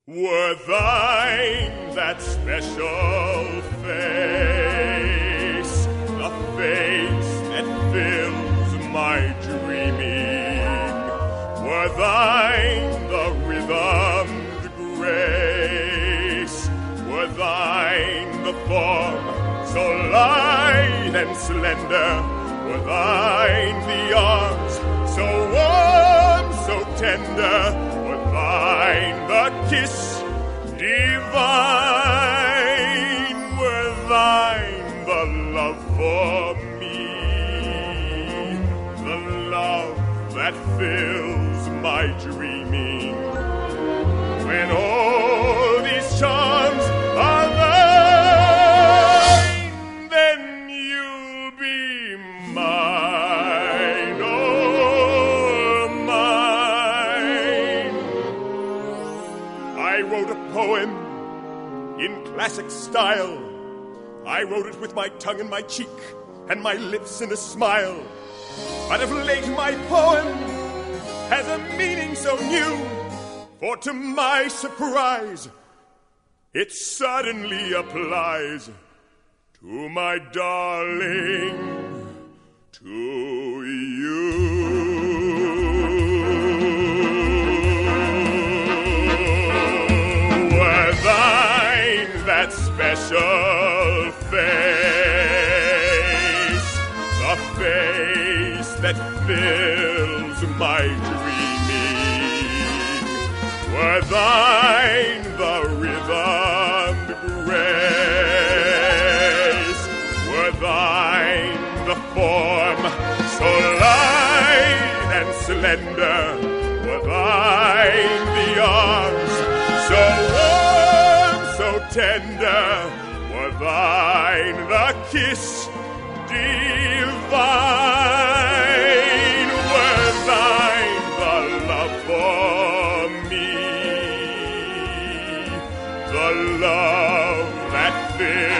Were thine that special face, the face that fills my dreaming, were thine the rhythmed grace, were thine the form so light and slender, were thine the arms so warm, so tender, were thine the kiss divine, were thine the love for me, the love that fills my dreaming. When all these charms are thine, then you'll be mine, oh mine. I wrote a poem in classic style. I wrote it with my tongue in my cheek and my lips in a smile. But of late my poem has a meaning so new, for to my surprise it suddenly applies to my darling, to you. Were thine that special face, the face that fills my dreaming, were thine the rhythmed grace, were thine the form so light and slender, were thine the arms so warm, so tender, were thine the kiss divine, were thine the love for me, the love that fills